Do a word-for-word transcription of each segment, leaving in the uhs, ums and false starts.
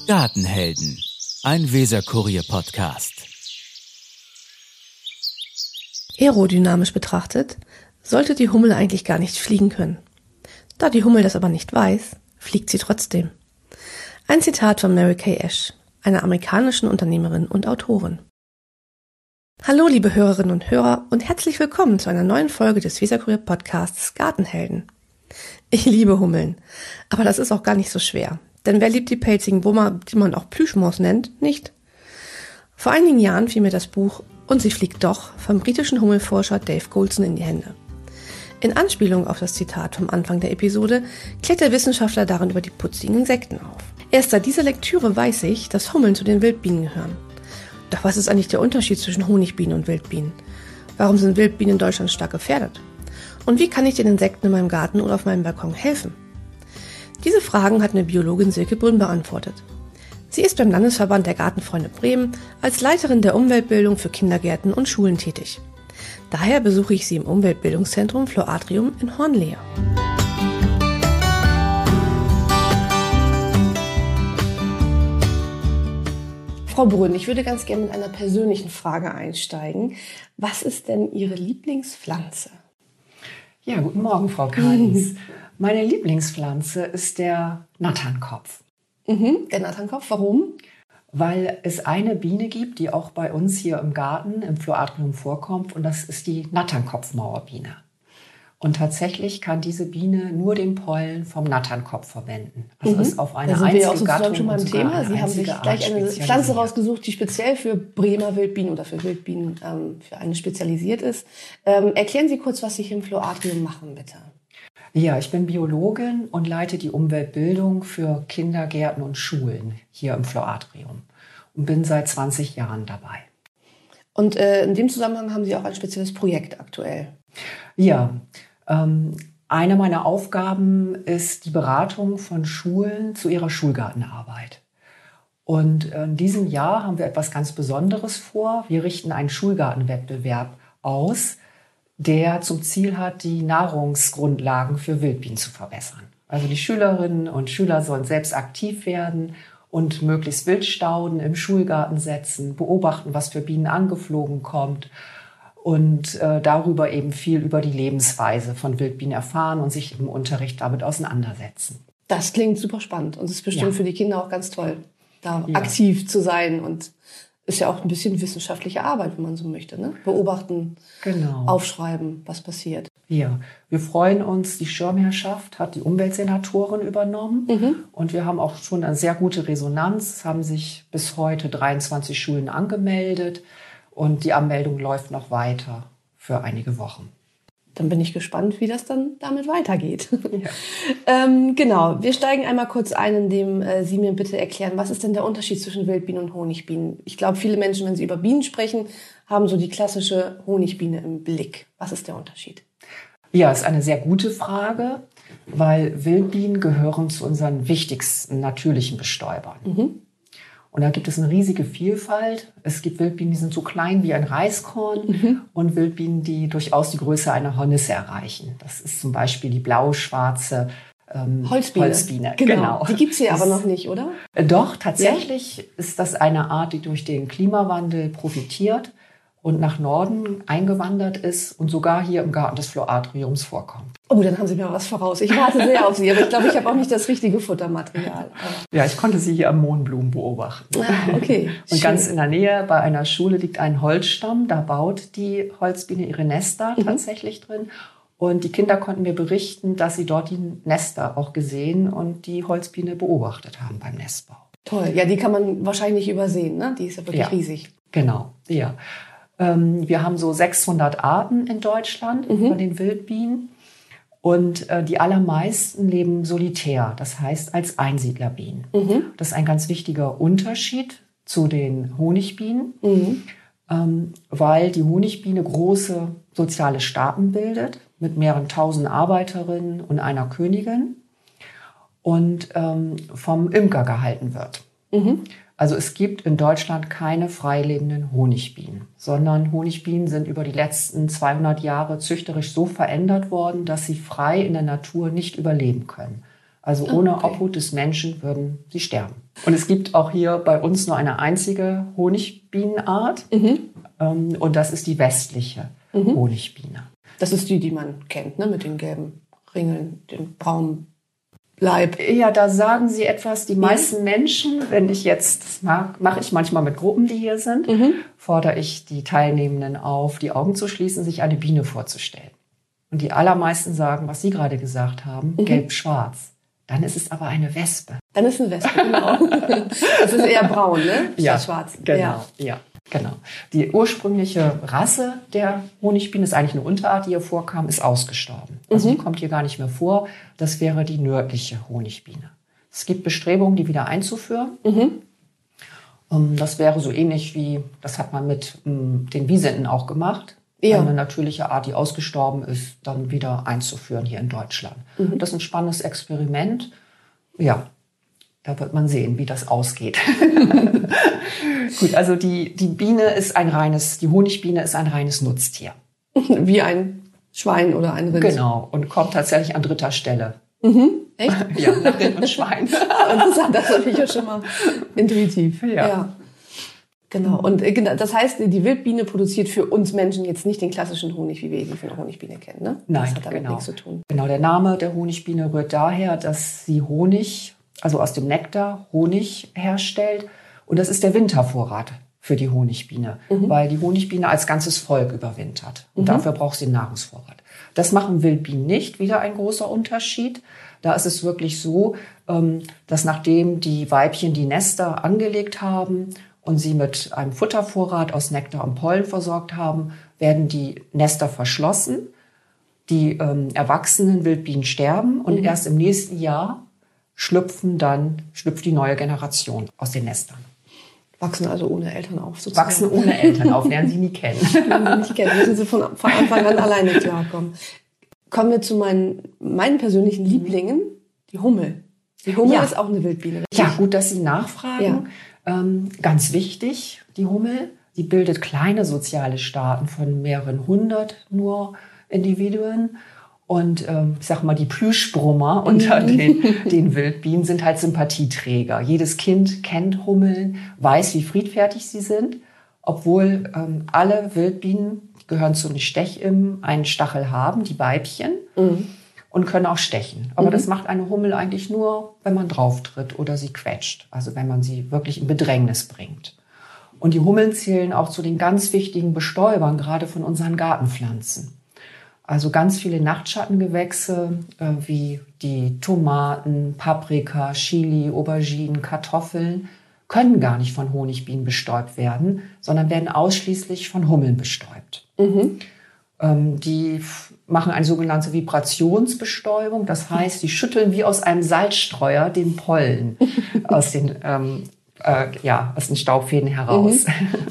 Gartenhelden, ein Weser-Kurier-Podcast. Aerodynamisch betrachtet sollte die Hummel eigentlich gar nicht fliegen können. Da die Hummel das aber nicht weiß, fliegt sie trotzdem. Ein Zitat von Mary Kay Ash, einer amerikanischen Unternehmerin und Autorin. Hallo liebe Hörerinnen und Hörer und herzlich willkommen zu einer neuen Folge des Weser-Kurier-Podcasts Gartenhelden. Ich liebe Hummeln, aber das ist auch gar nicht so schwer. Denn wer liebt die pelzigen Wummer, die man auch Plüschmaus nennt, nicht? Vor einigen Jahren fiel mir das Buch Und sie fliegt doch vom britischen Hummelforscher Dave Goulson in die Hände. In Anspielung auf das Zitat vom Anfang der Episode klärt der Wissenschaftler darin über die putzigen Insekten auf. Erst seit dieser Lektüre weiß ich, dass Hummeln zu den Wildbienen gehören. Doch was ist eigentlich der Unterschied zwischen Honigbienen und Wildbienen? Warum sind Wildbienen in Deutschland stark gefährdet? Und wie kann ich den Insekten in meinem Garten oder auf meinem Balkon helfen? Diese Fragen hat mir Biologin Silke Brünn beantwortet. Sie ist beim Landesverband der Gartenfreunde Bremen als Leiterin der Umweltbildung für Kindergärten und Schulen tätig. Daher besuche ich sie im Umweltbildungszentrum Floratrium in Hornlehe. Frau Brünn, ich würde ganz gerne mit einer persönlichen Frage einsteigen. Was ist denn Ihre Lieblingspflanze? Ja, guten Morgen, Frau Kalis. Meine Lieblingspflanze ist der Natternkopf. Mhm, der Natternkopf, warum? Weil es eine Biene gibt, die auch bei uns hier im Garten, im Floratrium vorkommt, und das ist die Natternkopfmauerbiene. Und tatsächlich kann diese Biene nur den Pollen vom Natternkopf verwenden. Also mhm. ist auf eine da sind einzige wir ja auch sozusagen Gattung schon beim Thema. Sie haben sich gleich eine Pflanze rausgesucht, die speziell für Bremer Wildbienen oder für Wildbienen ähm, für eine spezialisiert ist. Ähm, erklären Sie kurz, was Sie hier im Floratrium machen, bitte. Ja, ich bin Biologin und leite die Umweltbildung für Kindergärten und Schulen hier im Floratrium und bin seit zwanzig Jahren dabei. Und äh, in dem Zusammenhang haben Sie auch ein spezielles Projekt aktuell. Ja, ähm, eine meiner Aufgaben ist die Beratung von Schulen zu ihrer Schulgartenarbeit. Und in diesem Jahr haben wir etwas ganz Besonderes vor. Wir richten einen Schulgartenwettbewerb aus, der zum Ziel hat, die Nahrungsgrundlagen für Wildbienen zu verbessern. Also die Schülerinnen und Schüler sollen selbst aktiv werden und möglichst Wildstauden im Schulgarten setzen, beobachten, was für Bienen angeflogen kommt und äh, darüber eben viel über die Lebensweise von Wildbienen erfahren und sich im Unterricht damit auseinandersetzen. Das klingt super spannend und es ist bestimmt ja. für die Kinder auch ganz toll, da ja. aktiv zu sein, und ist ja auch ein bisschen wissenschaftliche Arbeit, wenn man so möchte, ne? Beobachten, genau. Aufschreiben, was passiert. Ja, wir freuen uns, die Schirmherrschaft hat die Umweltsenatorin übernommen mhm. und wir haben auch schon eine sehr gute Resonanz. Es haben sich bis heute dreiundzwanzig Schulen angemeldet und die Anmeldung läuft noch weiter für einige Wochen. Dann bin ich gespannt, wie das dann damit weitergeht. Ja. ähm, genau, wir steigen einmal kurz ein, indem äh, Sie mir bitte erklären, was ist denn der Unterschied zwischen Wildbienen und Honigbienen? Ich glaube, viele Menschen, wenn sie über Bienen sprechen, haben so die klassische Honigbiene im Blick. Was ist der Unterschied? Ja, ist eine sehr gute Frage, weil Wildbienen gehören zu unseren wichtigsten natürlichen Bestäubern. Mhm. Und da gibt es eine riesige Vielfalt. Es gibt Wildbienen, die sind so klein wie ein Reiskorn mhm. und Wildbienen, die durchaus die Größe einer Hornisse erreichen. Das ist zum Beispiel die blau-schwarze ähm, Holzbiene. Holzbiene. Genau. genau. Die gibt es hier aber noch nicht, oder? Doch, tatsächlich ja? ist das eine Art, die durch den Klimawandel profitiert und nach Norden eingewandert ist und sogar hier im Garten des Floratriums vorkommt. Oh, dann haben Sie mir was voraus. Ich warte sehr auf Sie, aber ich glaube, ich habe auch nicht das richtige Futtermaterial. Ja, ich konnte Sie hier am Mohnblumen beobachten. Ah, okay. Und Schön. Ganz in der Nähe bei einer Schule liegt ein Holzstamm. Da baut die Holzbiene ihre Nester mhm. tatsächlich drin. Und die Kinder konnten mir berichten, dass sie dort die Nester auch gesehen und die Holzbiene beobachtet haben beim Nestbau. Toll. Ja, die kann man wahrscheinlich nicht übersehen, ne? Die ist ja wirklich ja, riesig. Genau, ja. Ähm, wir haben so sechshundert Arten in Deutschland mhm. von den Wildbienen. Und äh, die allermeisten leben solitär, das heißt als Einsiedlerbienen. Mhm. Das ist ein ganz wichtiger Unterschied zu den Honigbienen, mhm. ähm, weil die Honigbiene große soziale Staaten bildet mit mehreren tausend Arbeiterinnen und einer Königin und ähm, vom Imker gehalten wird. Mhm. Also es gibt in Deutschland keine freilebenden Honigbienen, sondern Honigbienen sind über die letzten zweihundert Jahre züchterisch so verändert worden, dass sie frei in der Natur nicht überleben können. Also ohne okay. Obhut des Menschen würden sie sterben. Und es gibt auch hier bei uns nur eine einzige Honigbienenart. Mhm. Ähm, und das ist die westliche mhm. Honigbiene. Das ist die, die man kennt, ne? Mit den gelben Ringeln, dem braunen Leib. Ja, da sagen Sie etwas. Die mhm. meisten Menschen, wenn ich jetzt, das mache ich manchmal mit Gruppen, die hier sind, mhm. fordere ich die Teilnehmenden auf, die Augen zu schließen, sich eine Biene vorzustellen. Und die allermeisten sagen, was Sie gerade gesagt haben, mhm. gelb-schwarz. Dann ist es aber eine Wespe. Dann ist es eine Wespe, genau. Das ist eher braun, ne? Ja, schwarz. Genau, ja. ja, genau. Die ursprüngliche Rasse der Honigbiene ist eigentlich eine Unterart, die hier vorkam, ist ausgestorben. Also mhm. die kommt hier gar nicht mehr vor. Das wäre die nördliche Honigbiene. Es gibt Bestrebungen, die wieder einzuführen. Mhm. Das wäre so ähnlich wie, das hat man mit um, den Wisenten auch gemacht. Ja. Eine natürliche Art, die ausgestorben ist, dann wieder einzuführen hier in Deutschland. Mhm. Das ist ein spannendes Experiment. Ja, da wird man sehen, wie das ausgeht. Gut, also die, die Biene ist ein reines, die Honigbiene ist ein reines Nutztier. Wie ein Schwein oder ein Rind. Genau, und kommt tatsächlich an dritter Stelle. Mhm. Echt? Ja, nach Rind und Schwein. Interessant, das habe ich ja schon mal intuitiv. Ja. ja. Genau. Und das heißt, die Wildbiene produziert für uns Menschen jetzt nicht den klassischen Honig, wie wir ihn von der Honigbiene kennen, ne? Nein, das hat damit genau. nichts zu tun. Genau, der Name der Honigbiene rührt daher, dass sie Honig, also aus dem Nektar Honig herstellt. Und das ist der Wintervorrat für die Honigbiene, mhm. weil die Honigbiene als ganzes Volk überwintert. Und mhm. dafür braucht sie einen Nahrungsvorrat. Das machen Wildbienen nicht, wieder ein großer Unterschied. Da ist es wirklich so, dass nachdem die Weibchen die Nester angelegt haben und sie mit einem Futtervorrat aus Nektar und Pollen versorgt haben, werden die Nester verschlossen. Die ähm, erwachsenen Wildbienen sterben und mhm. erst im nächsten Jahr schlüpfen dann, schlüpft die neue Generation aus den Nestern. Wachsen also ohne Eltern auf, sozusagen. Wachsen ohne Eltern auf, lernen sie nie kennen. Lernen sie nicht kennen, müssen sie von, von Anfang an alleine klarkommen. Kommen wir zu meinen, meinen persönlichen Lieblingen, die Hummel. Die Hummel ja. ist auch eine Wildbiene, richtig? Ja, gut, dass Sie nachfragen. Ja. Ähm, ganz wichtig, die Hummel, die bildet kleine soziale Staaten von mehreren hundert nur Individuen. Und ähm, ich sag mal, die Plüschbrummer unter mhm. den, den Wildbienen sind halt Sympathieträger. Jedes Kind kennt Hummeln, weiß, wie friedfertig sie sind, obwohl ähm, alle Wildbienen gehören zu den Stechimmen, einen Stachel haben, die Weibchen, mhm. und können auch stechen. Aber mhm. das macht eine Hummel eigentlich nur, wenn man drauftritt oder sie quetscht, also wenn man sie wirklich in Bedrängnis bringt. Und die Hummeln zählen auch zu den ganz wichtigen Bestäubern, gerade von unseren Gartenpflanzen. Also ganz viele Nachtschattengewächse äh, wie die Tomaten, Paprika, Chili, Auberginen, Kartoffeln können gar nicht von Honigbienen bestäubt werden, sondern werden ausschließlich von Hummeln bestäubt. Mhm. Ähm, die f- machen eine sogenannte Vibrationsbestäubung. Das heißt, die schütteln wie aus einem Salzstreuer den Pollen aus den, ähm, äh, ja, aus den Staubfäden heraus.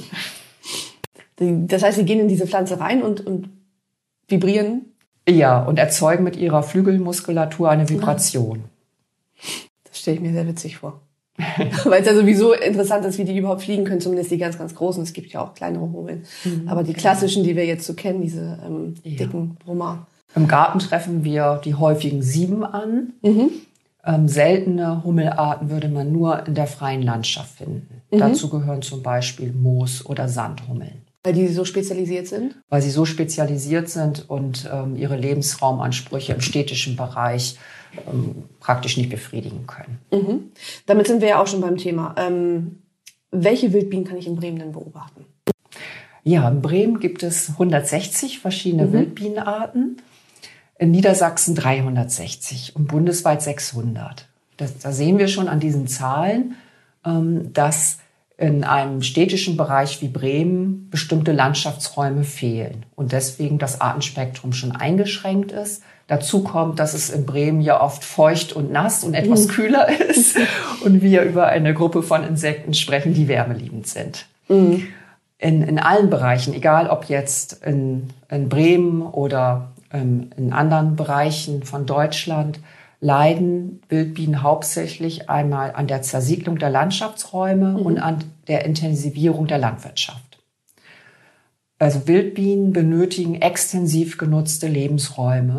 Mhm. Das heißt, sie gehen in diese Pflanze rein und, und vibrieren? Ja, und erzeugen mit ihrer Flügelmuskulatur eine Vibration. Das stelle ich mir sehr witzig vor. Weil es ja sowieso interessant ist, wie die überhaupt fliegen können, zumindest die ganz, ganz großen. Es gibt ja auch kleinere Hummeln. Mhm, aber die klassischen, die wir jetzt so kennen, diese ähm, ja. dicken Brummer. Im Garten treffen wir die häufigen Sieben an. Mhm. Ähm, seltene Hummelarten würde man nur in der freien Landschaft finden. Mhm. Dazu gehören zum Beispiel Moos- oder Sandhummeln. Weil die so spezialisiert sind? Weil sie so spezialisiert sind und ähm, ihre Lebensraumansprüche im städtischen Bereich ähm, praktisch nicht befriedigen können. Mhm. Damit sind wir ja auch schon beim Thema. Ähm, welche Wildbienen kann ich in Bremen denn beobachten? Ja, in Bremen gibt es hundertsechzig verschiedene mhm. Wildbienenarten, in Niedersachsen dreihundertsechzig und bundesweit sechshundert. Das, da sehen wir schon an diesen Zahlen, ähm, dass in einem städtischen Bereich wie Bremen bestimmte Landschaftsräume fehlen und deswegen das Artenspektrum schon eingeschränkt ist. Dazu kommt, dass es in Bremen ja oft feucht und nass und etwas kühler ist und wir über eine Gruppe von Insekten sprechen, die wärmeliebend sind. Mhm. In, in allen Bereichen, egal ob jetzt in, in Bremen oder ähm, in anderen Bereichen von Deutschland, leiden Wildbienen hauptsächlich einmal an der Zersiedlung der Landschaftsräume mhm. und an der Intensivierung der Landwirtschaft. Also Wildbienen benötigen extensiv genutzte Lebensräume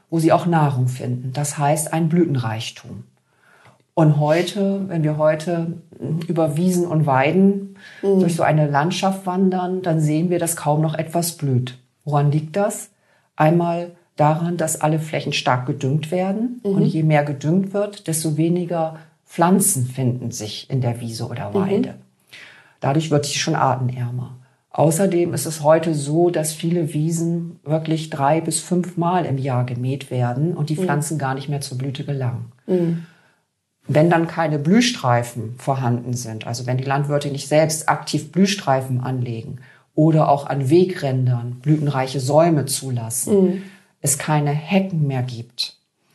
wo sie auch Nahrung finden. Das heißt ein Blütenreichtum. Und heute, wenn wir heute über Wiesen und Weiden mhm. durch so eine Landschaft wandern, dann sehen wir, dass kaum noch etwas blüht. Woran liegt das? Einmal daran, dass alle Flächen stark gedüngt werden. Mhm. Und je mehr gedüngt wird, desto weniger Pflanzen finden sich in der Wiese oder Weide. Mhm. Dadurch wird sie schon artenärmer. Außerdem ist es heute so, dass viele Wiesen wirklich drei bis fünf Mal im Jahr gemäht werden und die Pflanzen mhm. gar nicht mehr zur Blüte gelangen. Mhm. Wenn dann keine Blühstreifen vorhanden sind, also wenn die Landwirte nicht selbst aktiv Blühstreifen anlegen oder auch an Wegrändern blütenreiche Säume zulassen, mhm. es keine Hecken mehr gibt,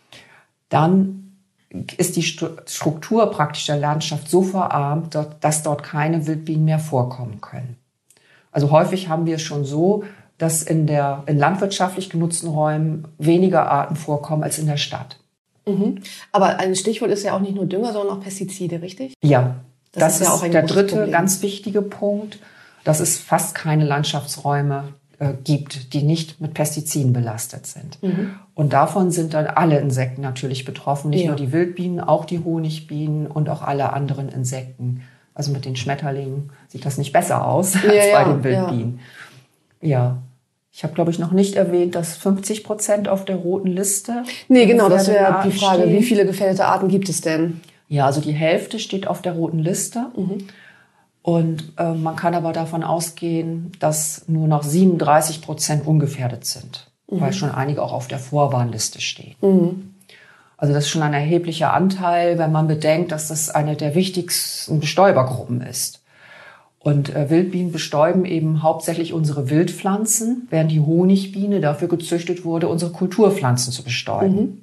dann ist die Struktur praktisch der Landschaft so verarmt, dass dort keine Wildbienen mehr vorkommen können. Also häufig haben wir es schon so, dass in, der, in landwirtschaftlich genutzten Räumen weniger Arten vorkommen als in der Stadt. Mhm. Aber ein Stichwort ist ja auch nicht nur Dünger, sondern auch Pestizide, richtig? Ja, das, das ist, ist ja auch ein der dritte Problem. Ganz wichtige Punkt, dass es fast keine Landschaftsräume äh, gibt, die nicht mit Pestiziden belastet sind. Mhm. Und davon sind dann alle Insekten natürlich betroffen, nicht ja. nur die Wildbienen, auch die Honigbienen und auch alle anderen Insekten. Also mit den Schmetterlingen sieht das nicht besser aus ja, als bei ja, den Wildbienen. Ja. ja. Ich habe, glaube ich, noch nicht erwähnt, dass fünfzig Prozent auf der roten Liste. Nee, genau, das wäre die Frage. Stehen. Wie viele gefährdete Arten gibt es denn? Ja, also die Hälfte steht auf der roten Liste. Mhm. Und äh, man kann aber davon ausgehen, dass nur noch siebenunddreißig Prozent ungefährdet sind, mhm. weil schon einige auch auf der Vorwarnliste stehen. Mhm. Also das ist schon ein erheblicher Anteil, wenn man bedenkt, dass das eine der wichtigsten Bestäubergruppen ist. Und äh, Wildbienen bestäuben eben hauptsächlich unsere Wildpflanzen, während die Honigbiene dafür gezüchtet wurde, unsere Kulturpflanzen zu bestäuben. Mhm.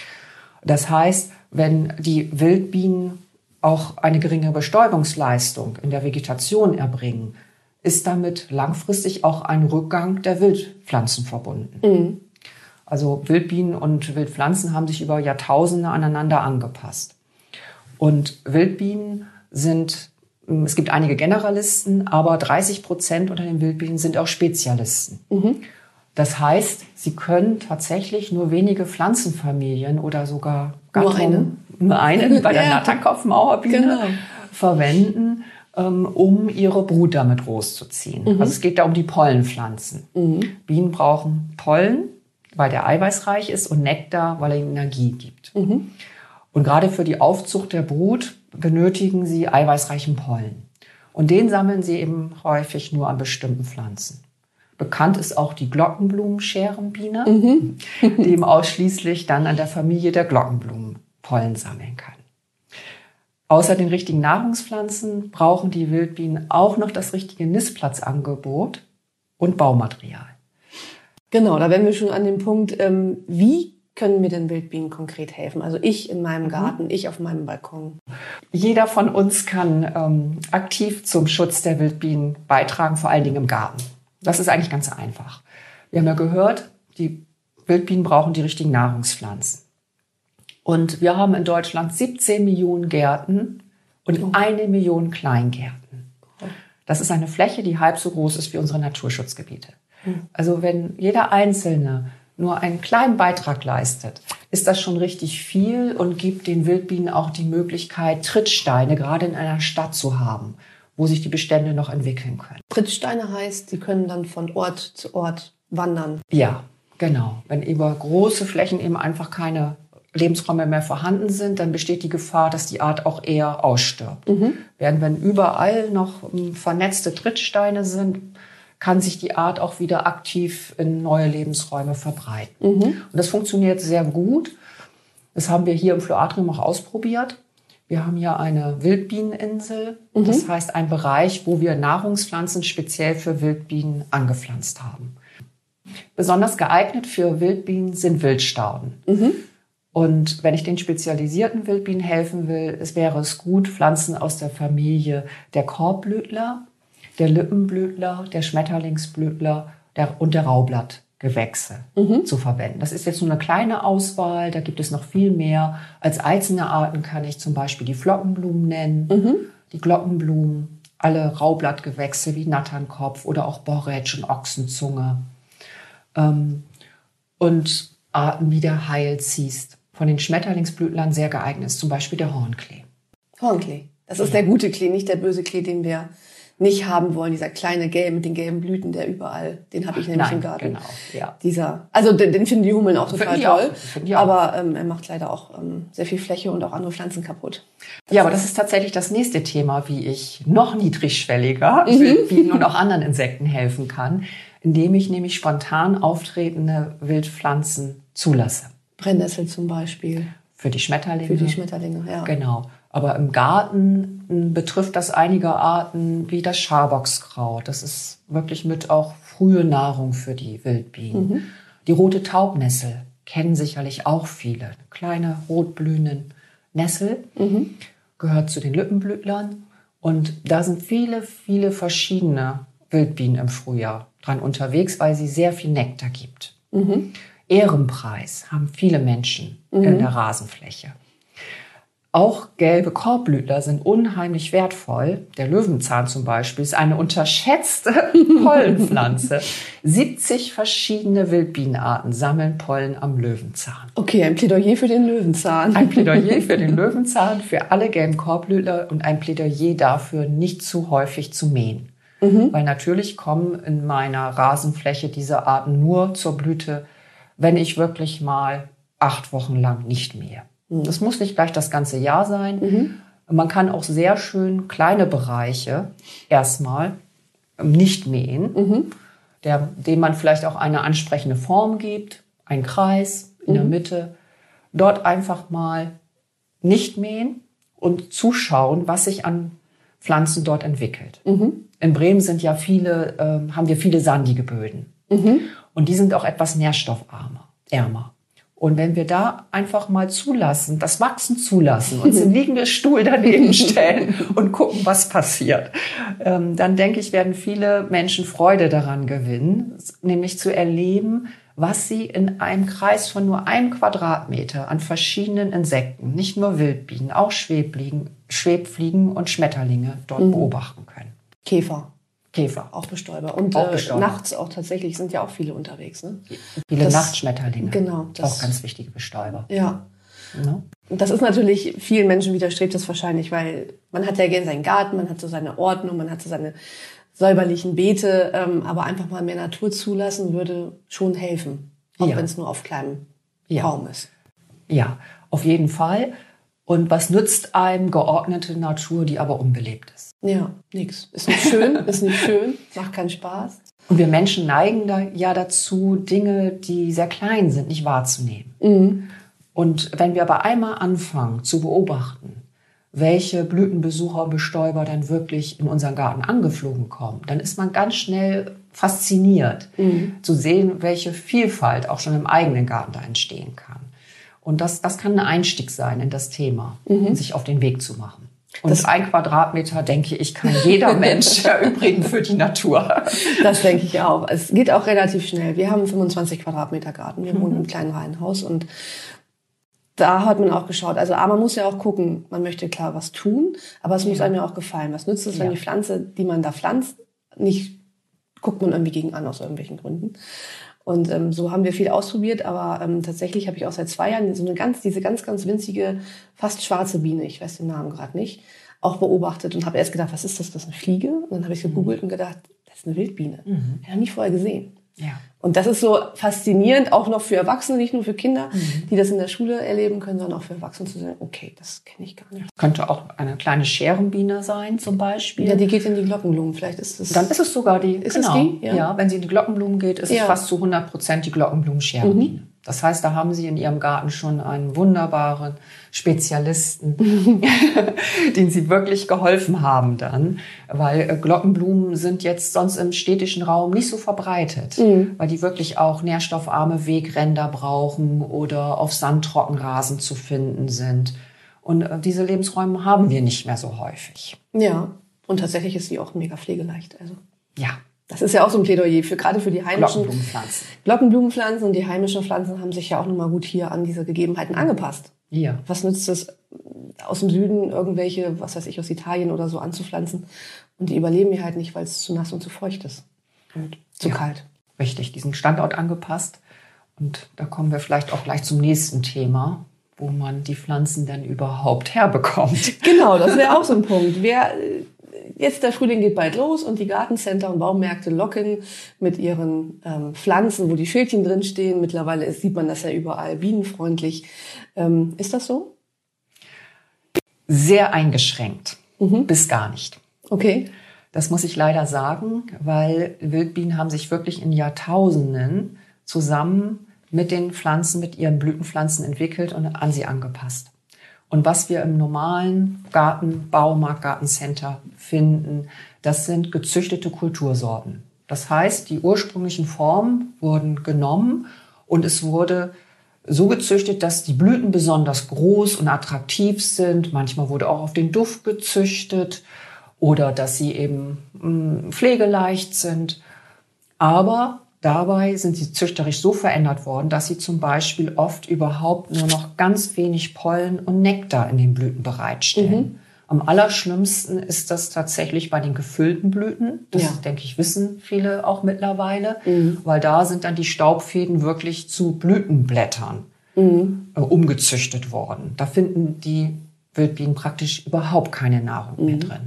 Das heißt, wenn die Wildbienen auch eine geringe Bestäubungsleistung in der Vegetation erbringen, ist damit langfristig auch ein Rückgang der Wildpflanzen verbunden. Mhm. Also Wildbienen und Wildpflanzen haben sich über Jahrtausende aneinander angepasst. Und Wildbienen sind, es gibt einige Generalisten, aber dreißig Prozent unter den Wildbienen sind auch Spezialisten. Mhm. Das heißt, sie können tatsächlich nur wenige Pflanzenfamilien oder sogar Gattungen, nur eine, eine bei der ja. Natterkopfmauerbiene genau. verwenden, um, um ihre Brut damit großzuziehen. Mhm. Also es geht da um die Pollenpflanzen. Mhm. Bienen brauchen Pollen, weil der eiweißreich ist, und Nektar, weil er ihnen Energie gibt. Mhm. Und gerade für die Aufzucht der Brut benötigen sie eiweißreichen Pollen. Und den sammeln sie eben häufig nur an bestimmten Pflanzen. Bekannt ist auch die Glockenblumenscherenbiene, mhm. die eben ausschließlich dann an der Familie der Glockenblumen Pollen sammeln kann. Außer den richtigen Nahrungspflanzen brauchen die Wildbienen auch noch das richtige Nistplatzangebot und Baumaterial. Genau, da wären wir schon an dem Punkt, ähm, wie können mir denn Wildbienen konkret helfen? Also ich in meinem Garten, mhm. ich auf meinem Balkon. Jeder von uns kann ähm, aktiv zum Schutz der Wildbienen beitragen, vor allen Dingen im Garten. Das ist eigentlich ganz einfach. Wir haben ja gehört, die Wildbienen brauchen die richtigen Nahrungspflanzen. Und wir haben in Deutschland siebzehn Millionen Gärten und oh. eine Million Kleingärten. Das ist eine Fläche, die halb so groß ist wie unsere Naturschutzgebiete. Mhm. Also wenn jeder Einzelne nur einen kleinen Beitrag leistet, ist das schon richtig viel und gibt den Wildbienen auch die Möglichkeit, Trittsteine gerade in einer Stadt zu haben, wo sich die Bestände noch entwickeln können. Trittsteine heißt, sie können dann von Ort zu Ort wandern. Ja, genau. Wenn über große Flächen eben einfach keine Lebensräume mehr vorhanden sind, dann besteht die Gefahr, dass die Art auch eher ausstirbt. Mhm. Während wenn überall noch vernetzte Trittsteine sind, kann sich die Art auch wieder aktiv in neue Lebensräume verbreiten. Mhm. Und das funktioniert sehr gut. Das haben wir hier im Floatrium auch ausprobiert. Wir haben hier eine Wildbieneninsel. Mhm. Das heißt ein Bereich, wo wir Nahrungspflanzen speziell für Wildbienen angepflanzt haben. Besonders geeignet für Wildbienen sind Wildstauden. Mhm. Und wenn ich den spezialisierten Wildbienen helfen will, es wäre es gut, Pflanzen aus der Familie der Korbblütler, der Lippenblütler, der Schmetterlingsblütler der, und der Raublattgewächse mhm. zu verwenden. Das ist jetzt nur eine kleine Auswahl, da gibt es noch viel mehr. Als einzelne Arten kann ich zum Beispiel die Flockenblumen nennen, mhm. die Glockenblumen, alle Raublattgewächse wie Natternkopf oder auch Borretsch und Ochsenzunge. Ähm, und Arten wieder heil ziehst. Von den Schmetterlingsblütlern sehr geeignet ist zum Beispiel der Hornklee. Hornklee. Das ist der gute Klee, nicht der böse Klee, den wir nicht haben wollen. Dieser kleine Gelb mit den gelben Blüten, der überall, den habe ich nämlich Nein, im Garten. Genau, ja. Dieser, also den, den finden die Hummeln auch total Finden die toll. auch, finden die auch. Aber ähm, er macht leider auch ähm, sehr viel Fläche und auch andere Pflanzen kaputt. Das ja, aber das ist tatsächlich das nächste Thema, wie ich noch niedrigschwelliger mhm. Wildbienen und auch anderen Insekten helfen kann, indem ich nämlich spontan auftretende Wildpflanzen zulasse. Brennnessel zum Beispiel. Für die Schmetterlinge. Für die Schmetterlinge, ja. Genau. Aber im Garten betrifft das einige Arten wie das Schaboxkraut. Das ist wirklich mit auch frühe Nahrung für die Wildbienen. Mhm. Die rote Taubnessel kennen sicherlich auch viele. Eine kleine rotblühende Nessel mhm. gehört zu den Lippenblütlern. Und da sind viele, viele verschiedene Wildbienen im Frühjahr dran unterwegs, weil sie sehr viel Nektar gibt. Mhm. Ehrenpreis haben viele Menschen mhm. in der Rasenfläche. Auch gelbe Korbblütler sind unheimlich wertvoll. Der Löwenzahn zum Beispiel ist eine unterschätzte Pollenpflanze. siebzig verschiedene Wildbienenarten sammeln Pollen am Löwenzahn. Okay, ein Plädoyer für den Löwenzahn. Ein Plädoyer für den Löwenzahn, für alle gelben Korbblütler und ein Plädoyer dafür, nicht zu häufig zu mähen. Mhm. Weil natürlich kommen in meiner Rasenfläche diese Arten nur zur Blüte, wenn ich wirklich mal acht Wochen lang nicht mähe. Mhm. Das muss nicht gleich das ganze Jahr sein. Mhm. Man kann auch sehr schön kleine Bereiche erstmal nicht mähen, mhm. der, dem man vielleicht auch eine ansprechende Form gibt, einen Kreis in mhm. der Mitte. Dort einfach mal nicht mähen und zuschauen, was sich an Pflanzen dort entwickelt. Mhm. In Bremen sind ja viele, äh, haben wir viele sandige Böden. Mhm. Und die sind auch etwas nährstoffarmer, ärmer. Und wenn wir da einfach mal zulassen, das Wachsen zulassen, uns einen liegenden Stuhl daneben stellen und gucken, was passiert, ähm, dann denke ich, werden viele Menschen Freude daran gewinnen, nämlich zu erleben, was sie in einem Kreis von nur einem Quadratmeter an verschiedenen Insekten, nicht nur Wildbienen, auch Schwebfliegen, Schwebfliegen und Schmetterlinge dort mhm. beobachten können. Käfer. Käfer. Auch Bestäuber. Und auch äh, Bestäuber. nachts auch tatsächlich sind ja auch viele unterwegs. Ne? Viele das, Nachtschmetterlinge. Genau. Das, auch ganz wichtige Bestäuber. Ja. No? Und das ist natürlich, vielen Menschen widerstrebt das wahrscheinlich, weil man hat ja gerne seinen Garten, man hat so seine Ordnung, man hat so seine säuberlichen Beete, ähm, aber einfach mal mehr Natur zulassen würde schon helfen. Auch ja. wenn es nur auf kleinem ja. Raum ist. Ja, auf jeden Fall. Und was nützt einem geordnete Natur, die aber unbelebt ist? Ja, nix. Ist nicht schön, ist nicht schön, macht keinen Spaß. Und wir Menschen neigen da ja dazu, Dinge, die sehr klein sind, nicht wahrzunehmen. Mhm. Und wenn wir aber einmal anfangen zu beobachten, welche Blütenbesucher und Bestäuber dann wirklich in unseren Garten angeflogen kommen, dann ist man ganz schnell fasziniert, mhm. zu sehen, welche Vielfalt auch schon im eigenen Garten da entstehen kann. Und das, das kann ein Einstieg sein in das Thema, mhm. sich auf den Weg zu machen. Und das ein Quadratmeter, denke ich, kann jeder Mensch erübrigen für die Natur. Das denke ich auch. Es geht auch relativ schnell. Wir haben einen fünfundzwanzig Quadratmeter Garten. Wir mhm. wohnen im kleinen Reihenhaus und da hat man auch geschaut. Also A, man muss ja auch gucken, man möchte klar was tun, aber es muss ja. einem ja auch gefallen. Was nützt es, wenn ja. die Pflanze, die man da pflanzt, nicht guckt man irgendwie gegen an aus irgendwelchen Gründen. Und ähm, so haben wir viel ausprobiert, aber ähm, tatsächlich habe ich auch seit zwei Jahren so eine ganz, diese ganz, ganz winzige, fast schwarze Biene, ich weiß den Namen gerade nicht, auch beobachtet und habe erst gedacht, was ist das, das ist eine Fliege? Und dann habe ich gegoogelt mhm. und gedacht, das ist eine Wildbiene. Mhm. Ich habe nie vorher gesehen. Ja. Und das ist so faszinierend, auch noch für Erwachsene, nicht nur für Kinder, mhm. die das in der Schule erleben können, sondern auch für Erwachsene zu sagen, okay, das kenne ich gar nicht. Könnte auch eine kleine Scherenbiene sein zum Beispiel. Ja, die geht in die Glockenblumen, vielleicht ist es... Dann ist es sogar die, ist genau. es die? Ja. ja, wenn sie in die Glockenblumen geht, ist ja. es fast zu hundert Prozent die Glockenblumen-Scherenbiene. Mhm. Das heißt, da haben Sie in Ihrem Garten schon einen wunderbaren Spezialisten, den Sie wirklich geholfen haben dann. Weil Glockenblumen sind jetzt sonst im städtischen Raum nicht so verbreitet, mhm. weil die wirklich auch nährstoffarme Wegränder brauchen oder auf Sandtrockenrasen zu finden sind. Und diese Lebensräume haben wir nicht mehr so häufig. Ja, und tatsächlich ist sie auch mega pflegeleicht. Also. Ja. Das ist ja auch so ein Plädoyer für gerade für die heimischen Glockenblumenpflanzen. Glockenblumenpflanzen und die heimischen Pflanzen haben sich ja auch nochmal gut hier an diese Gegebenheiten angepasst. Ja. Was nützt es, aus dem Süden irgendwelche, was weiß ich, aus Italien oder so anzupflanzen? Und die überleben hier halt nicht, weil es zu nass und zu feucht ist. Und zu ja. kalt. Richtig, diesen Standort angepasst. Und da kommen wir vielleicht auch gleich zum nächsten Thema, wo man die Pflanzen denn überhaupt herbekommt. Genau, das wäre auch so ein Punkt. Wer, jetzt der Frühling geht bald los und die Gartencenter und Baumärkte locken mit ihren ähm, Pflanzen, wo die Schildchen drin stehen. Mittlerweile ist, sieht man das ja überall, bienenfreundlich. Ähm, ist das so? Sehr eingeschränkt, Mhm. bis gar nicht. Okay. Das muss ich leider sagen, weil Wildbienen haben sich wirklich in Jahrtausenden zusammen mit den Pflanzen, mit ihren Blütenpflanzen entwickelt und an sie angepasst. Und was wir im normalen Garten, Baumarkt, Gartencenter finden, das sind gezüchtete Kultursorten. Das heißt, die ursprünglichen Formen wurden genommen und es wurde so gezüchtet, dass die Blüten besonders groß und attraktiv sind. Manchmal wurde auch auf den Duft gezüchtet oder dass sie eben mh, pflegeleicht sind. Aber dabei sind sie züchterisch so verändert worden, dass sie zum Beispiel oft überhaupt nur noch ganz wenig Pollen und Nektar in den Blüten bereitstellen. Mhm. Am allerschlimmsten ist das tatsächlich bei den gefüllten Blüten. Das, Ja. denke ich, wissen viele auch mittlerweile, Mhm. weil da sind dann die Staubfäden wirklich zu Blütenblättern Mhm. äh, umgezüchtet worden. Da finden die Wildbienen praktisch überhaupt keine Nahrung mehr drin.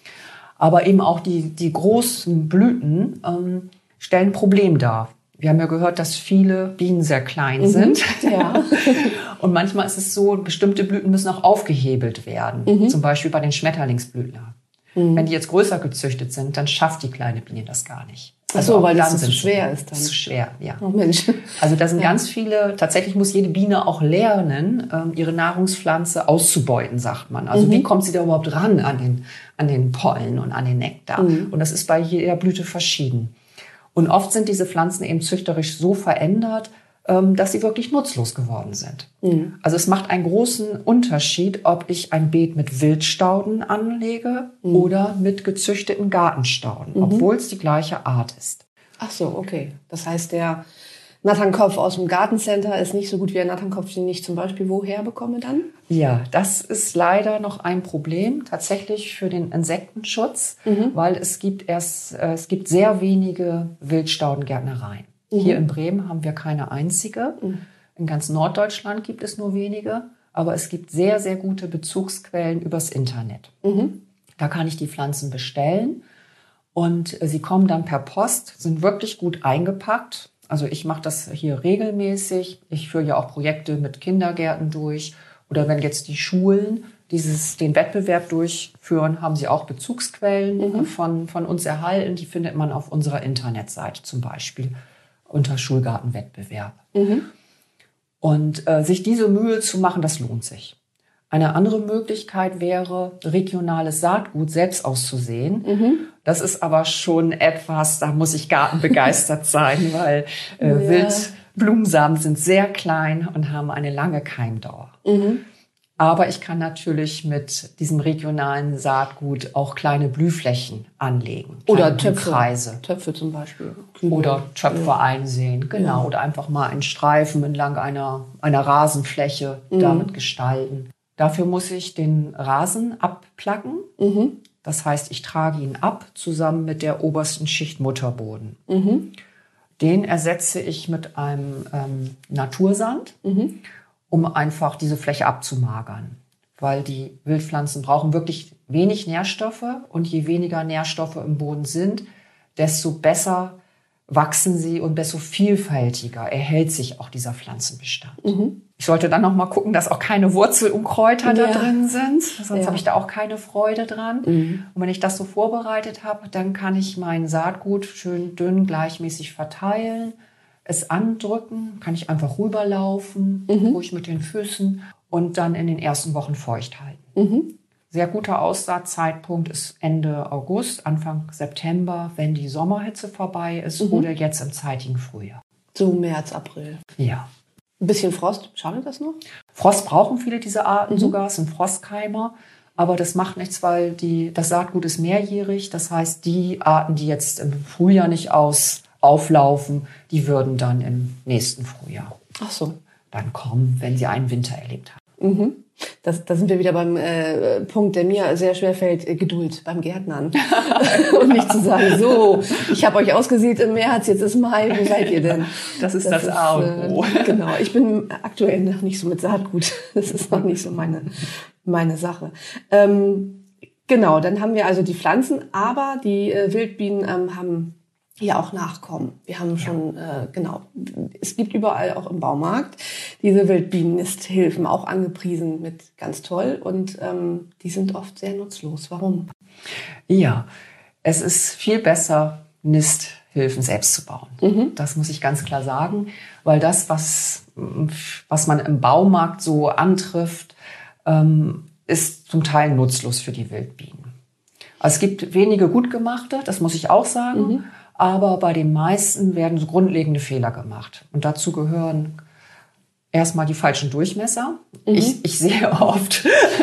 Aber eben auch die, die großen Blüten ähm, stellen ein Problem dar. Wir haben ja gehört, dass viele Bienen sehr klein sind. Ja. Und manchmal ist es so, bestimmte Blüten müssen auch aufgehebelt werden. Mhm. Zum Beispiel bei den Schmetterlingsblütlern. Mhm. Wenn die jetzt größer gezüchtet sind, dann schafft die kleine Biene das gar nicht. Ach so, auch weil das dann zu sind schwer sie- ist dann. Das ist zu schwer, ja. Oh Mensch. Also da sind Ja. ganz viele, tatsächlich muss jede Biene auch lernen, ähm, ihre Nahrungspflanze auszubeuten, sagt man. Also Mhm. wie kommt sie da überhaupt ran an den, an den Pollen und an den Nektar? Mhm. Und das ist bei jeder Blüte verschieden. Und oft sind diese Pflanzen eben züchterisch so verändert, ähm, dass sie wirklich nutzlos geworden sind. Mhm. Also es macht einen großen Unterschied, ob ich ein Beet mit Wildstauden anlege Mhm. oder mit gezüchteten Gartenstauden, obwohl es die gleiche Art ist. Ach so, okay. Das heißt, der Natternkopf aus dem Gartencenter ist nicht so gut wie der Natternkopf, den ich zum Beispiel woher bekomme dann? Ja, das ist leider noch ein Problem tatsächlich für den Insektenschutz, Mhm. weil es gibt erst, äh, es gibt sehr wenige Wildstaudengärtnereien. Mhm. Hier in Bremen haben wir keine einzige. In ganz Norddeutschland gibt es nur wenige, aber es gibt sehr, sehr gute Bezugsquellen übers Internet. Mhm. Da kann ich die Pflanzen bestellen und äh, sie kommen dann per Post, sind wirklich gut eingepackt. Also ich mache das hier regelmäßig. Ich führe ja auch Projekte mit Kindergärten durch. Oder wenn jetzt die Schulen dieses, den Wettbewerb durchführen, haben sie auch Bezugsquellen Mhm. äh, von, von uns erhalten. Die findet man auf unserer Internetseite zum Beispiel unter Schulgartenwettbewerb. Mhm. Und äh, sich diese Mühe zu machen, das lohnt sich. Eine andere Möglichkeit wäre, regionales Saatgut selbst auszusehen. Mhm. Das ist aber schon etwas, da muss ich gartenbegeistert sein, weil äh, Ja. Wildblumensamen sind sehr klein und haben eine lange Keimdauer. Mhm. Aber ich kann natürlich mit diesem regionalen Saatgut auch kleine Blühflächen anlegen. Oder kleine Töpfe. Blühkreise. Töpfe zum Beispiel. Oder Töpfe einsehen, genau. Ja. Oder einfach mal einen Streifen entlang einer, einer Rasenfläche Mhm. damit gestalten. Dafür muss ich den Rasen abplacken. Mhm. Das heißt, ich trage ihn ab zusammen mit der obersten Schicht Mutterboden. Mhm. Den ersetze ich mit einem ähm, Natursand, Mhm. um einfach diese Fläche abzumagern. Weil die Wildpflanzen brauchen wirklich wenig Nährstoffe und je weniger Nährstoffe im Boden sind, desto besser wachsen sie und desto vielfältiger erhält sich auch dieser Pflanzenbestand. Mhm. Ich sollte dann noch mal gucken, dass auch keine Wurzelunkräuter da Ja. drin sind, sonst Ja. habe ich da auch keine Freude dran. Mhm. Und wenn ich das so vorbereitet habe, dann kann ich mein Saatgut schön dünn gleichmäßig verteilen, es andrücken, kann ich einfach rüberlaufen, Mhm. ruhig mit den Füßen und dann in den ersten Wochen feucht halten. Mhm. Sehr guter Aussaatzeitpunkt ist Ende August, Anfang September, wenn die Sommerhitze vorbei ist Mhm. oder jetzt im zeitigen Frühjahr. So März, April. Ja. Ein bisschen Frost, schadet das noch? Frost brauchen viele dieser Arten Mhm. sogar, es sind Frostkeimer. Aber das macht nichts, weil die, das Saatgut ist mehrjährig. Das heißt, die Arten, die jetzt im Frühjahr nicht aus, auflaufen, die würden dann im nächsten Frühjahr Ach so. dann kommen, wenn sie einen Winter erlebt haben. Mhm. Das, da sind wir wieder beim äh, Punkt, der mir sehr schwer fällt, äh, Geduld beim Gärtnern. Und nicht zu sagen, so, ich habe euch ausgesät im März, jetzt ist Mai, wo seid ihr denn? Das ist das, das A und O. Äh, genau, ich bin aktuell noch nicht so mit Saatgut. Das ist noch nicht so meine, meine Sache. Ähm, genau, dann haben wir also die Pflanzen, aber die äh, Wildbienen ähm, haben ja auch Nachkommen. Wir haben schon, äh, genau, es gibt überall auch im Baumarkt diese Wildbienennisthilfen, auch angepriesen mit ganz toll, und ähm, die sind oft sehr nutzlos. Warum? Ja, es ist viel besser, Nisthilfen selbst zu bauen. Mhm. Das muss ich ganz klar sagen, weil das, was, was man im Baumarkt so antrifft, ähm, ist zum Teil nutzlos für die Wildbienen. Also es gibt wenige gut gemachte, das muss ich auch sagen. Mhm. Aber bei den meisten werden so grundlegende Fehler gemacht. Und dazu gehören erstmal die falschen Durchmesser. Mhm. Ich, ich sehe oft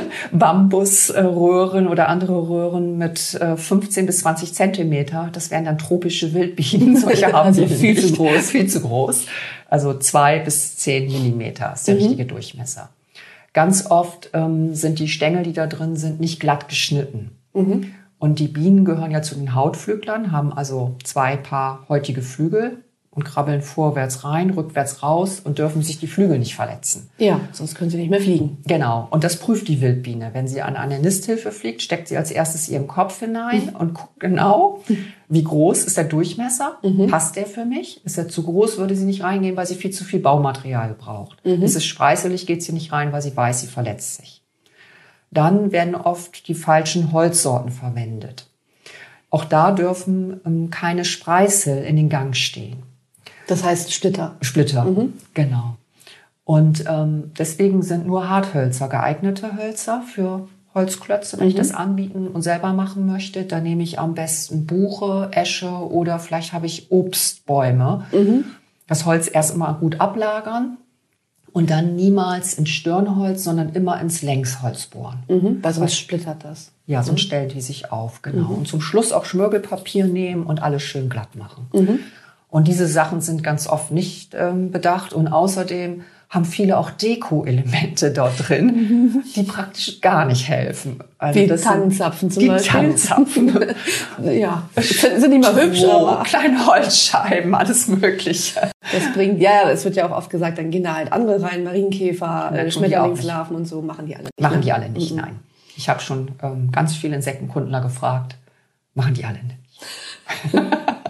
Bambusröhren oder andere Röhren mit fünfzehn bis zwanzig Zentimeter. Das wären dann tropische Wildbienen. Solche haben sie viel zu groß, viel zu groß. Also zwei bis zehn Millimeter ist der mhm. richtige Durchmesser. Ganz oft ähm, sind die Stängel, die da drin sind, nicht glatt geschnitten. Mhm. Und die Bienen gehören ja zu den Hautflüglern, haben also zwei Paar häutige Flügel und krabbeln vorwärts rein, rückwärts raus und dürfen sich die Flügel nicht verletzen. Ja, sonst können sie nicht mehr fliegen. Genau. Und das prüft die Wildbiene. Wenn sie an eine Nisthilfe fliegt, steckt sie als erstes ihren Kopf hinein mhm. und guckt genau, wie groß ist der Durchmesser? Mhm. Passt der für mich? Ist er zu groß, würde sie nicht reingehen, weil sie viel zu viel Baumaterial braucht. Mhm. Ist es spreiselig, geht sie nicht rein, weil sie weiß, sie verletzt sich. Dann werden oft die falschen Holzsorten verwendet. Auch da dürfen ähm, keine Spreißel in den Gang stehen. Das heißt Splitter. Splitter, mhm. genau. Und ähm, deswegen sind nur Harthölzer geeignete Hölzer für Holzklötze. Wenn mhm. ich das anbieten und selber machen möchte, dann nehme ich am besten Buche, Esche oder vielleicht habe ich Obstbäume. Mhm. Das Holz erst immer gut ablagern. Und dann niemals ins Stirnholz, sondern immer ins Längsholz bohren. Mhm, weil sonst splittert das. Ja, sonst mhm. stellt die sich auf, genau. Mhm. Und zum Schluss auch Schmirgelpapier nehmen und alles schön glatt machen. Mhm. Und diese Sachen sind ganz oft nicht ähm, bedacht. Und außerdem haben viele auch Deko-Elemente dort drin, die praktisch gar nicht helfen. Also wie das Tannenzapfen zum die Beispiel. Tannenzapfen. Ja, sind nicht mal hübsch, aber kleine Holzscheiben, alles Mögliche. Das bringt, ja, es wird ja auch oft gesagt, dann gehen da halt andere rein, Marienkäfer, äh, Schmetterlingslarven und so, machen die alle nicht. Machen ne? die alle nicht, mhm. nein. Ich habe schon ähm, ganz viele Insektenkundler gefragt, machen die alle nicht.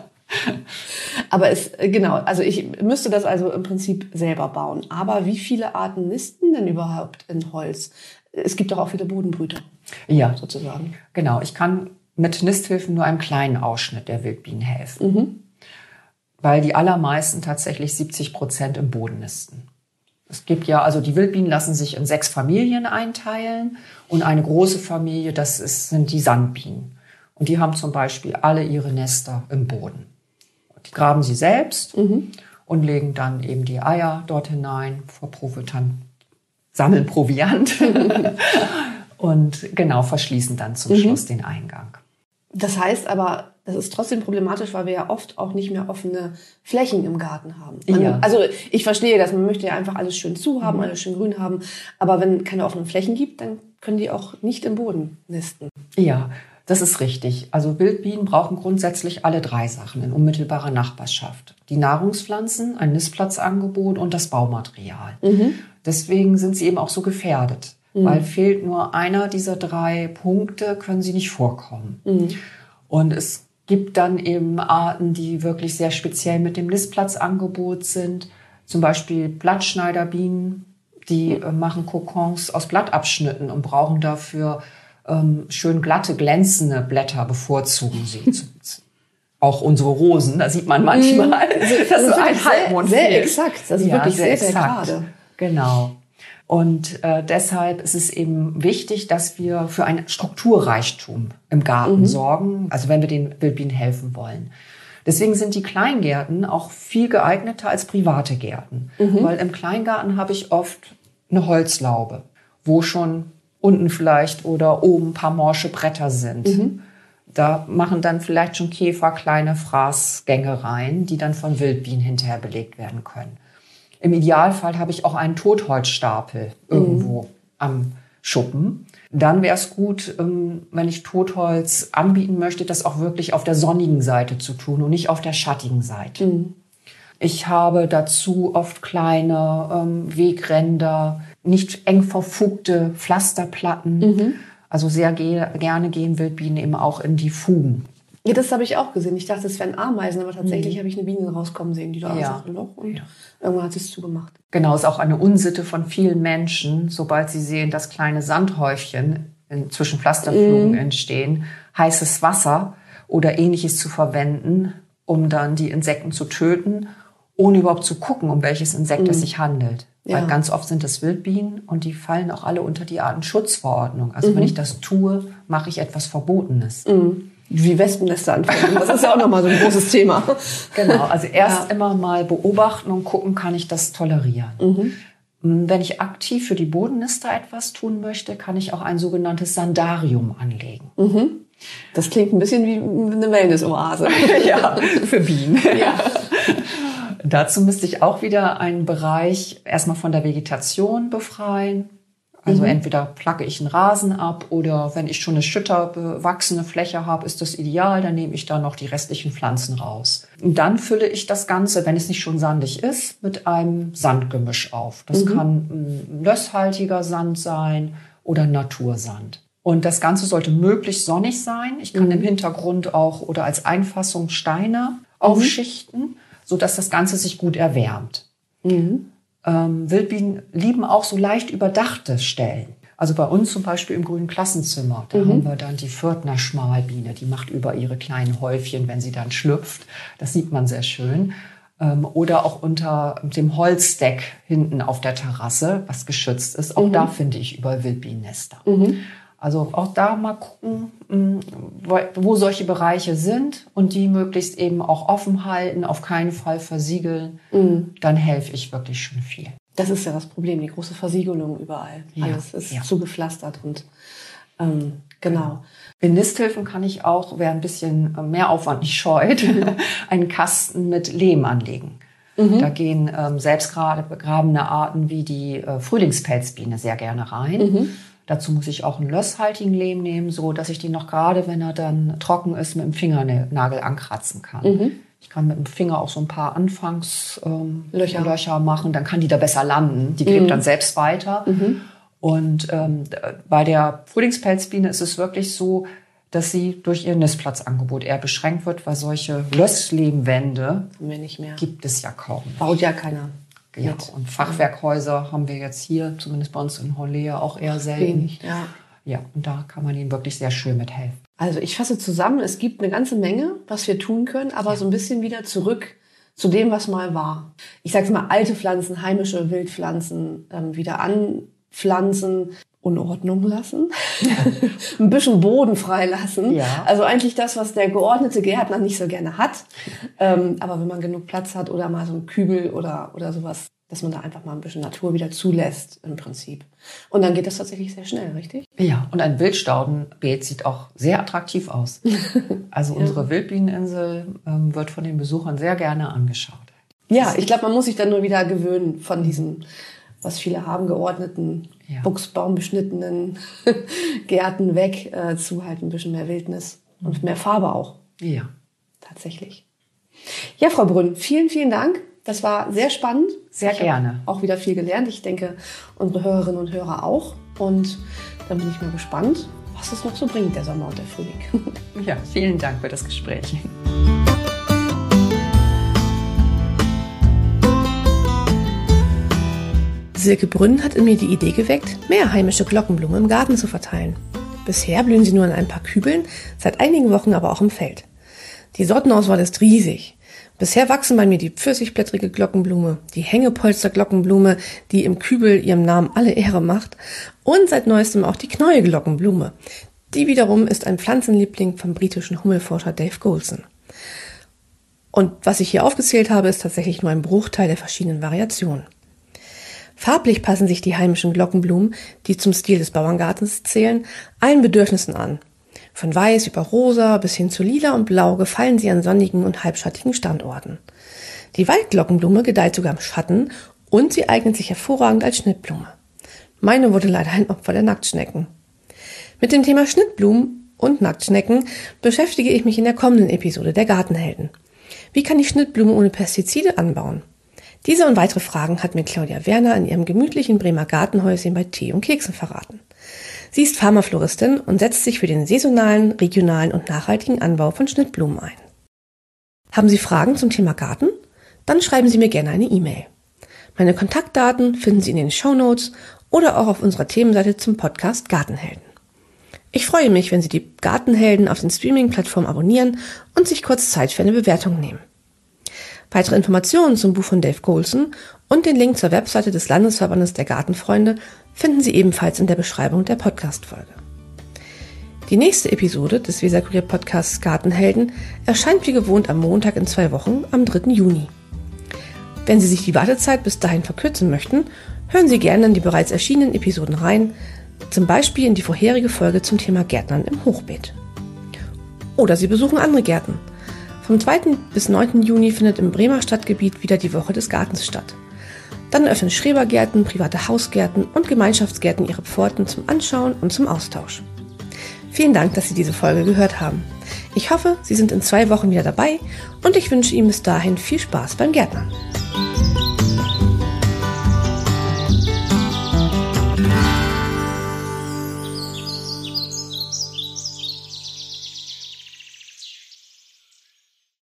Aber es, genau, also ich müsste das also im Prinzip selber bauen. Aber wie viele Arten nisten denn überhaupt in Holz? Es gibt doch auch viele Bodenbrüter. Ja, sozusagen. Genau, ich kann mit Nisthilfen nur einem kleinen Ausschnitt der Wildbienen helfen. Mhm. Weil die allermeisten tatsächlich siebzig Prozent im Boden nisten. Es gibt ja, also die Wildbienen lassen sich in sechs Familien einteilen und eine große Familie, das ist, sind die Sandbienen. Und die haben zum Beispiel alle ihre Nester im Boden. Die graben sie selbst mhm. und legen dann eben die Eier dort hinein, verproviant, sammeln Proviant und genau verschließen dann zum mhm. Schluss den Eingang. Das heißt aber, das ist trotzdem problematisch, weil wir ja oft auch nicht mehr offene Flächen im Garten haben. Man, ja. Also ich verstehe das, man möchte ja einfach alles schön zu haben, mhm. alles schön grün haben. Aber wenn keine offenen Flächen gibt, dann können die auch nicht im Boden nisten. Ja, das ist richtig. Also Wildbienen brauchen grundsätzlich alle drei Sachen in unmittelbarer Nachbarschaft. Die Nahrungspflanzen, ein Nistplatzangebot und das Baumaterial. Mhm. Deswegen sind sie eben auch so gefährdet. Mhm. Weil fehlt nur einer dieser drei Punkte, können sie nicht vorkommen. Mhm. Und es gibt dann eben Arten, die wirklich sehr speziell mit dem Nistplatzangebot sind. Zum Beispiel Blattschneiderbienen, die äh, machen Kokons aus Blattabschnitten und brauchen dafür ähm, schön glatte, glänzende Blätter, bevorzugen sie. Auch unsere Rosen, da sieht man manchmal, das, das ist ein Halbmond. Sehr, sehr exakt, das ist ja, wirklich sehr, sehr, sehr gerade. Genau. Und äh, deshalb ist es eben wichtig, dass wir für ein Strukturreichtum im Garten mhm. sorgen, also wenn wir den Wildbienen helfen wollen. Deswegen sind die Kleingärten auch viel geeigneter als private Gärten. Mhm. Weil im Kleingarten habe ich oft eine Holzlaube, wo schon unten vielleicht oder oben ein paar morsche Bretter sind. Mhm. Da machen dann vielleicht schon Käfer kleine Fraßgänge rein, die dann von Wildbienen hinterher belegt werden können. Im Idealfall habe ich auch einen Totholzstapel irgendwo, mhm. am Schuppen. Dann wäre es gut, wenn ich Totholz anbieten möchte, das auch wirklich auf der sonnigen Seite zu tun und nicht auf der schattigen Seite. Mhm. Ich habe dazu oft kleine ähm, Wegränder, nicht eng verfugte Pflasterplatten. Mhm. Also sehr ge- gerne gehen Wildbienen eben auch in die Fugen. Ja, das habe ich auch gesehen. Ich dachte, es wären Ameisen, aber tatsächlich mhm. habe ich eine Biene rauskommen sehen, die da ja. ein Loch und ja. irgendwann hat sie es zugemacht. Genau, ist auch eine Unsitte von vielen Menschen, sobald sie sehen, dass kleine Sandhäufchen in, zwischen Pflasterfugen mhm. entstehen, heißes Wasser oder Ähnliches zu verwenden, um dann die Insekten zu töten, ohne überhaupt zu gucken, um welches Insekt mhm. es sich handelt. Ja. Weil ganz oft sind es Wildbienen und die fallen auch alle unter die Artenschutzverordnung. Also mhm. wenn ich das tue, mache ich etwas Verbotenes. Mhm. Wie Wespennester anfangen. Das ist ja auch nochmal so ein großes Thema. Genau, also erst ja. immer mal beobachten und gucken, kann ich das tolerieren. Mhm. Wenn ich aktiv für die Bodennester etwas tun möchte, kann ich auch ein sogenanntes Sandarium anlegen. Mhm. Das klingt ein bisschen wie eine Wellness-Oase. Ja, für Bienen. Ja. Dazu müsste ich auch wieder einen Bereich erstmal von der Vegetation befreien. Also mhm. entweder placke ich einen Rasen ab oder wenn ich schon eine schütterbewachsene Fläche habe, ist das ideal. Dann nehme ich da noch die restlichen Pflanzen raus. Und dann fülle ich das Ganze, wenn es nicht schon sandig ist, mit einem Sandgemisch auf. Das mhm. kann ein lösshaltiger Sand sein oder Natursand. Und das Ganze sollte möglichst sonnig sein. Ich kann mhm. im Hintergrund auch oder als Einfassung Steine mhm. aufschichten, sodass das Ganze sich gut erwärmt. Mhm. Ähm, Wildbienen lieben auch so leicht überdachte Stellen. Also bei uns zum Beispiel im grünen Klassenzimmer, da mhm. haben wir dann die Pförtner Schmalbiene, die macht über ihre kleinen Häufchen, wenn sie dann schlüpft. Das sieht man sehr schön. Ähm, oder auch unter dem Holzdeck hinten auf der Terrasse, was geschützt ist. Auch mhm. da finde ich überall Wildbienennester. Mhm. Also auch da mal gucken, wo solche Bereiche sind und die möglichst eben auch offen halten, auf keinen Fall versiegeln. Mhm. Dann helfe ich wirklich schon viel. Das ist ja das Problem, die große Versiegelung überall. Ja, alles ist ja. zugepflastert und ähm, genau. In Nisthilfen kann ich auch, wer ein bisschen mehr Aufwand nicht scheut, einen Kasten mit Lehm anlegen. Mhm. Da gehen ähm, selbst gerade begrabene Arten wie die äh, Frühlingspelzbiene sehr gerne rein. Mhm. Dazu muss ich auch einen lösshaltigen Lehm nehmen, so dass ich die noch gerade, wenn er dann trocken ist, mit dem Fingernagel ankratzen kann. Mhm. Ich kann mit dem Finger auch so ein paar Anfangslöcher ähm, Löcher machen, dann kann die da besser landen. Die gräbt mhm. dann selbst weiter. Mhm. Und ähm, bei der Frühlingspelzbiene ist es wirklich so, dass sie durch ihr Nistplatzangebot eher beschränkt wird, weil solche Lösslehmwände gibt es ja kaum. Baut ja keiner. Ja, und Fachwerkhäuser haben wir jetzt hier, zumindest bei uns in Hollea, auch eher selten. Wenig, ja. Ja, und da kann man ihnen wirklich sehr schön mithelfen. Also ich fasse zusammen, es gibt eine ganze Menge, was wir tun können, aber ja. so ein bisschen wieder zurück zu dem, was mal war. Ich sage mal, alte Pflanzen, heimische Wildpflanzen ähm, wieder anpflanzen, Unordnung lassen, ein bisschen Boden freilassen. Ja. Also eigentlich das, was der geordnete Gärtner nicht so gerne hat. Ähm, aber wenn man genug Platz hat oder mal so ein Kübel oder, oder sowas, dass man da einfach mal ein bisschen Natur wieder zulässt im Prinzip. Und dann geht das tatsächlich sehr schnell, richtig? Ja, und ein Wildstaudenbeet sieht auch sehr attraktiv aus. Also ja. unsere Wildbieneninsel ähm, wird von den Besuchern sehr gerne angeschaut. Ja, ich glaube, man muss sich dann nur wieder gewöhnen von diesen, was viele haben, geordneten, ja. buchsbaumbeschnittenen Gärten weg, äh, zu halt ein bisschen mehr Wildnis und mehr Farbe auch. Ja. Tatsächlich. Ja, Frau Brünn, vielen, vielen Dank. Das war sehr spannend. Sehr ich gerne. Auch wieder viel gelernt. Ich denke, unsere Hörerinnen und Hörer auch. Und dann bin ich mal gespannt, was es noch so bringt, der Sommer und der Frühling. Ja, vielen Dank für das Gespräch. Silke Brünn hat in mir die Idee geweckt, mehr heimische Glockenblumen im Garten zu verteilen. Bisher blühen sie nur in ein paar Kübeln, seit einigen Wochen aber auch im Feld. Die Sortenauswahl ist riesig. Bisher wachsen bei mir die pfirsichblättrige Glockenblume, die Hängepolster-Glockenblume, die im Kübel ihrem Namen alle Ehre macht, und seit neuestem auch die Knäuel-Glockenblume. Die wiederum ist ein Pflanzenliebling vom britischen Hummelforscher Dave Goulson. Und was ich hier aufgezählt habe, ist tatsächlich nur ein Bruchteil der verschiedenen Variationen. Farblich passen sich die heimischen Glockenblumen, die zum Stil des Bauerngartens zählen, allen Bedürfnissen an. Von weiß über rosa bis hin zu lila und blau gefallen sie an sonnigen und halbschattigen Standorten. Die Waldglockenblume gedeiht sogar im Schatten und sie eignet sich hervorragend als Schnittblume. Meine wurde leider ein Opfer der Nacktschnecken. Mit dem Thema Schnittblumen und Nacktschnecken beschäftige ich mich in der kommenden Episode der Gartenhelden. Wie kann ich Schnittblumen ohne Pestizide anbauen? Diese und weitere Fragen hat mir Claudia Werner in ihrem gemütlichen Bremer Gartenhäuschen bei Tee und Keksen verraten. Sie ist Pharmafloristin und setzt sich für den saisonalen, regionalen und nachhaltigen Anbau von Schnittblumen ein. Haben Sie Fragen zum Thema Garten? Dann schreiben Sie mir gerne eine E-Mail. Meine Kontaktdaten finden Sie in den Shownotes oder auch auf unserer Themenseite zum Podcast Gartenhelden. Ich freue mich, wenn Sie die Gartenhelden auf den Streaming-Plattformen abonnieren und sich kurz Zeit für eine Bewertung nehmen. Weitere Informationen zum Buch von Dave Goulson und den Link zur Webseite des Landesverbandes der Gartenfreunde finden Sie ebenfalls in der Beschreibung der Podcast-Folge. Die nächste Episode des Weser-Kurier-Podcasts Gartenhelden erscheint wie gewohnt am Montag in zwei Wochen, am dritten Juni. Wenn Sie sich die Wartezeit bis dahin verkürzen möchten, hören Sie gerne in die bereits erschienenen Episoden rein, zum Beispiel in die vorherige Folge zum Thema Gärtnern im Hochbeet. Oder Sie besuchen andere Gärten. Vom zweiten bis neunten Juni findet im Bremer Stadtgebiet wieder die Woche des Gartens statt. Dann öffnen Schrebergärten, private Hausgärten und Gemeinschaftsgärten ihre Pforten zum Anschauen und zum Austausch. Vielen Dank, dass Sie diese Folge gehört haben. Ich hoffe, Sie sind in zwei Wochen wieder dabei und ich wünsche Ihnen bis dahin viel Spaß beim Gärtnern.